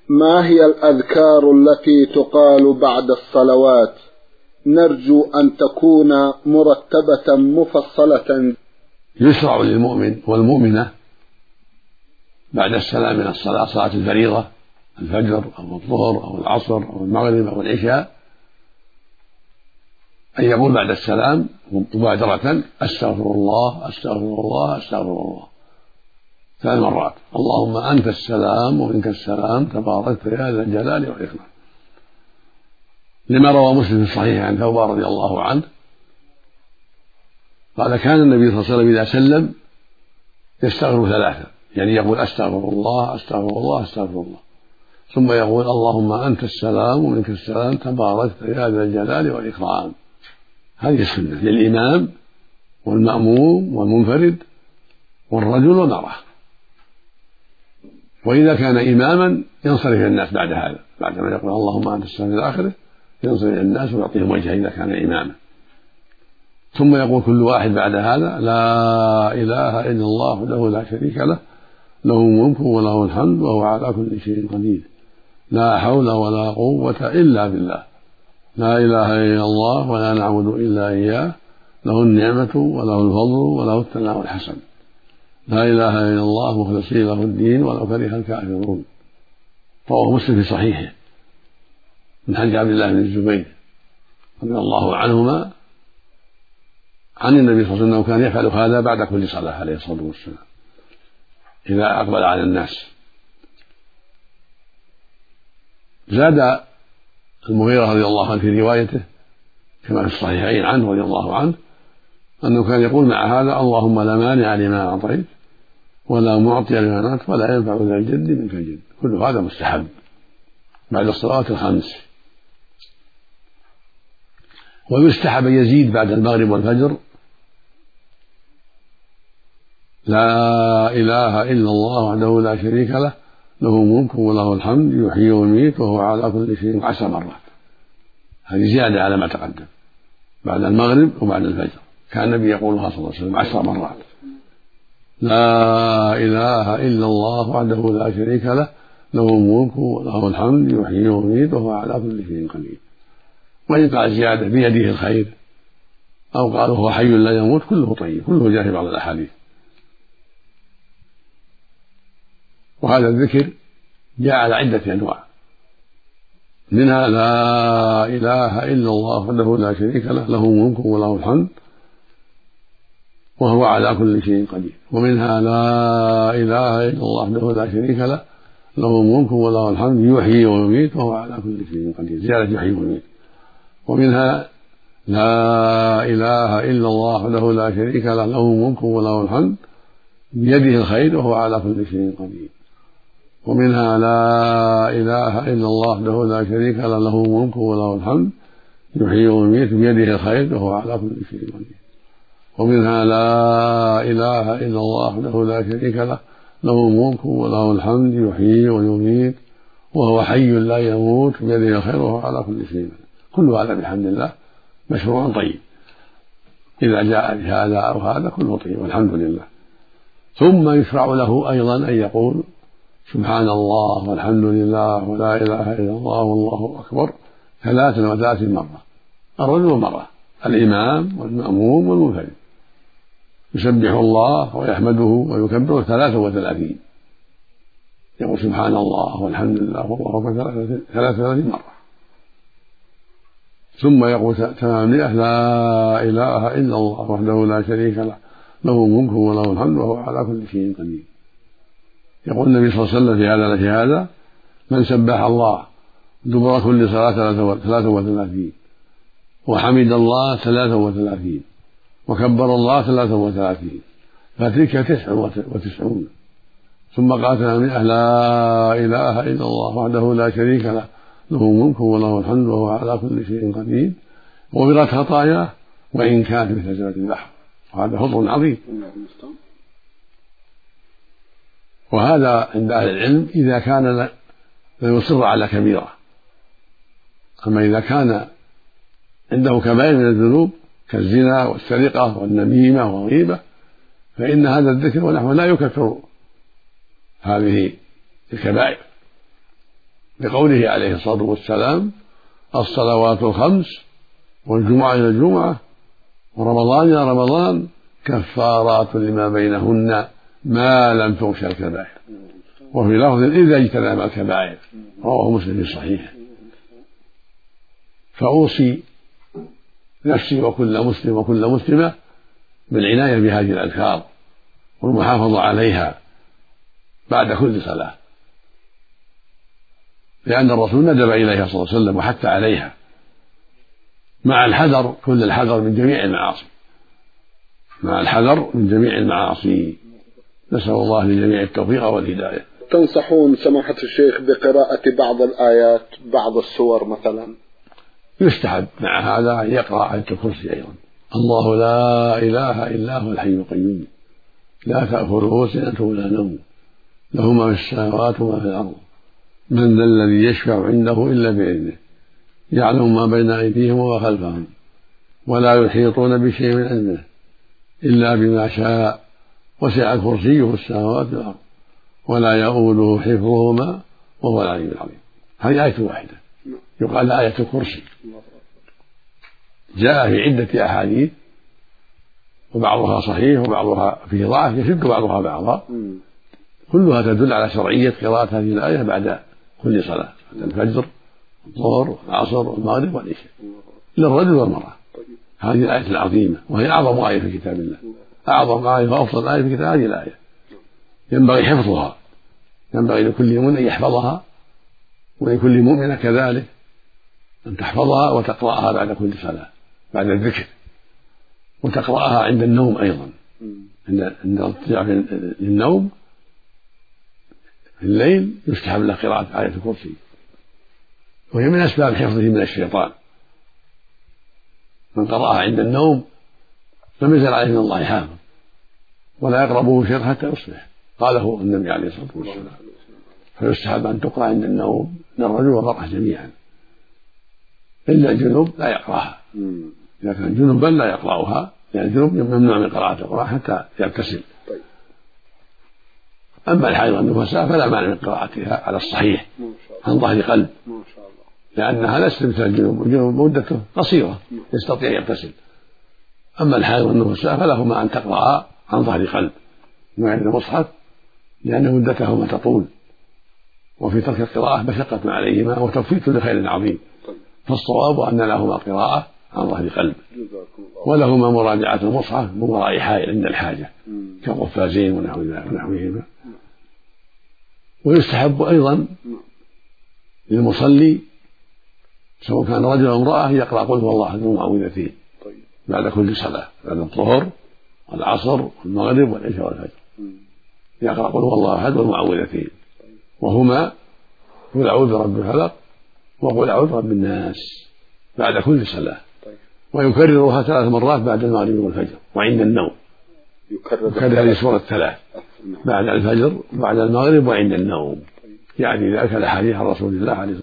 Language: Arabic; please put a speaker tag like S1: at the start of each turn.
S1: ما هي الأذكار التي تقال بعد الصلوات؟ نرجو أن تكون مرتبة مفصلة.
S2: يشرع للمؤمن والمؤمنة بعد السلام من الصلاة، صلاة الفريضة، الفجر أو الظهر أو العصر أو المغرب أو العشاء، أن يقول بعد السلام مبادرة: أستغفر الله أستغفر الله أستغفر الله 3 مرات. اللهم أنت السلام ومنك السلام تباركت يا ذا الجلال والإكرام، لما روى مسلم في الصحيح عن ثوبان رضي الله عنه قال: كان النبي صلى الله عليه وسلم إذا سلم يستغفر 3، يعني يقول: أستغفر الله أستغفر الله أستغفر الله، ثم يقول: اللهم أنت السلام ومنك السلام تباركت يا ذا الجلال والإكرام. هذه السنة للإمام والمأموم والمنفرد والرجل والمرأة. وإذا كان إماما ينصرف الناس بعد هذا، بعدما يقول اللهم أنت السلام إلى آخره ينصرف الناس ويعطيهم وجهه إذا كان إماما، ثم يقول كل واحد بعد هذا: لا إله إلا الله وحده لا شريك له، له الملك وله الحمد وهو على كل شيء قدير، لا حول ولا قوة إلا بالله، لا إله إلا الله ولا نعبد إلا إياه، له النعمة وله الفضل وله الثناء الحسن، لا إله إلا الله مخلصين له الدين ولو كره الكافرون. رواه مسلم في صحيحه من حديث عبد الله بن الزبير رضي الله عنهما عن النبي صلى الله عليه وسلم كان يفعل هذا بعد كل صلاة عليه الصلاة والسلام إذا أقبل على الناس. زاد المغيرة رضي الله عنه في روايته كما في الصحيحين عنه رضي الله عنه أنه كان يقول مع هذا: اللهم لا مانع لما أعطيت ولا معطي لما منعت ولا ينفع ذا الجد منك الجد. كل هذا مستحب بعد الصلوات الخمس. ويستحب يزيد بعد المغرب والفجر: لا إله إلا الله وحده لا شريك له، له الملك وله الحمد يحيي ويميت وهو على كل شيء 10 مرات. هذه زيادة على ما تقدم بعد المغرب وبعد الفجر، كان النبي يقولها صلى الله عليه وسلم 10 مرات: لا إله إلا الله وحده لا شريك له، له الملك وله الحمد يحيي ويميت وهو على كل شيء قدير. وإن قال زيادة بيده الخير أو قال هو حي لا يموت، كله طيب، كله جاء في بعض الأحاديث. وهذا الذكر جاء على عدة أنواع، منها لا إله إلا الله وحده لا شريك له، له الملك وله الحمد وهو على كل شيء قدير. ومنها لا إله إلا الله وحده لا شريك له، له الملك وله الحمد يحيي ويميت وهو على كل شيء قدير، زيادة يحيي ويميت. ومنها لا إله إلا الله وحده لا شريك له، له الملك وله الحمد بيده الخير وهو على كل شيء قدير. ومنها لا إله إلا الله وحده لا شريك له، له الملك وله الحمد يحيي ويميت بيده الخير وهو على كل شيء قدير. ومنها لا إله إلا الله وحده لا شريك له، له الملك وله الحمد يحيي ويميت وهو حي لا يموت بيده الخير وهو على كل شيء قدير. كل هذا بحمد الله مشروع طيب، إذا جاء بهذا أو هذا كله طيب والحمد لله. ثم يشرع له أيضا أن يقول سبحان الله والحمد لله ولا إله إلا الله والله أكبر 33 مرة، الرجل والمرأة، الإمام والمأموم والمنفرد، يسبح الله ويحمده ويكبر 33، يقول سبحان الله والحمد لله والله أكبر 33 مرة، ثم يقول 800 لا إله إلا الله وحده لا شريك له، له الملك وله الحمد وهو على كل شيء قدير. يقول النبي صلى الله عليه وسلم في هذا: من سبح الله دبر كل صلاة 33 وحمد الله 33 وكبر الله 33 فتلك 99. ثم قال 800 لا إله إلا الله وحده لا شريك له، له الملك وله الحمد وهو على كل شيء قدير، وغفرت خطاياه وإن كانت مثل زبد البحر. وهذا فضل عظيم. وهذا عند أهل العلم إذا كان لا يصر على كبيرة. أما إذا كان عنده كبائر من الذنوب كالزنا والسرقة والنميمة والغيبة فإن هذا الذكر ونحوه لا يكفر هذه الكبائر، لقوله عليه الصلاة والسلام: الصلوات الخمس والجمعة إلى الجمعة ورمضان إلى رمضان كفارات لما بينهن ما لم تغش الكبائر. وفي لفظ: إذا اجتنب الكبائر. رواه مسلم في صحيحه. فأوصي نفسي وكل مسلم وكل مسلمة بالعناية بهذه الأذكار والمحافظة عليها بعد كل صلاة، لأن الرسول ندب إليها صلى الله عليه وسلم وحث عليها، مع الحذر، كل الحذر من جميع المعاصي، مع الحذر من جميع المعاصي. نسأل الله للجميع التوفيق والهداية.
S1: تنصحون سماحة الشيخ بقراءة بعض الآيات، بعض السور مثلا؟
S2: يستحب مع هذا أن يقرأ آية الكرسي أيضا: الله لا إله إلا هو الحي القيوم لا تأخذه سنة ولا نوم له ما في السماوات وما في الأرض من ذا الذي يشفع عنده إلا بإذنه يعلم ما بين أيديهم وما خلفهم ولا يحيطون بشيء من علمه إلا بما شاء وسع كرسيه السماوات والأرض ولا يؤوده حفظهما وهو العلي العظيم. هذه آية واحدة يقال آية الكرسي. جاء في عدة أحاديث وبعضها صحيح وبعضها فيه ضعف يشد بعضها بعضا، كلها تدل على شرعية قراءة هذه الآية بعد كل صلاة، بعد الفجر والظهر والعصر والمغرب والعشاء للرجل والمرأة. هذه الآية العظيمة وهي أعظم آية في كتاب الله، أعظم آية وأفضل آية في كتاب هذه الآية، ينبغي حفظها، ينبغي لكل مؤمن أن يحفظها ولكل مؤمنة كذلك أن تحفظها وتقرأها بعد كل صلاة بعد الذكر، وتقرأها عند النوم أيضا، عند الاضطجاع للنوم في الليل يستحب له قراءة آية الكرسي، وهي من أسباب حفظه من الشيطان. من قرأها عند النوم لم يزل عليه من الله حافظ ولا يقربه شيء حتى يصبح، قاله النبي عليه الصلاة والسلام. فيستحب أن تقرأ عند النوم للرجل والمرأة جميعا، إلا الجنوب لا يقرأها، إذا كان جنوبا لا يقرأها، يعني الجنوب ممنوع من قراءة القرآن حتى يغتسل. أما الحائض والنفساء فلا مانع من قراءتها على الصحيح عن ظهر قلب، لأنها ليست مثل الجنوب، والجنوب مدته قصيرة يستطيع يغتسل. أما الحائض والنفساء فلهما أن تقرأ عن ظهر قلب من غير المصحف، لأن مدتهما تطول، وفي ترك القراءة مشقة عليهما وتفويت لخير عظيم. فالصواب أن لهما قراءة عن ظهر قلب، ولهما مراجعة المصحف من وراء حائل عند الحاجة كالقفازين ونحوهما. ويستحب أيضا للمصلي سواء كان رجل أو امرأة يقرأ قل هو الله أحد المعوذتين بعد كل صلاة، بعد الظهر والعصر والمغرب والعشاء والفجر، يقرأ قل هو الله أحد والمعوذتين، وهما قل أعوذ برب الفلق وقل أعوذ برب الناس بعد كل صلاة، ويكررها 3 مرات بعد المغرب والفجر وعند النوم. يكرر هذه السورة 3 بعد الفجر وبعد المغرب وعند النوم، يعني ذلك الأحاديث عن رسول الله عليه الصلاة والسلام.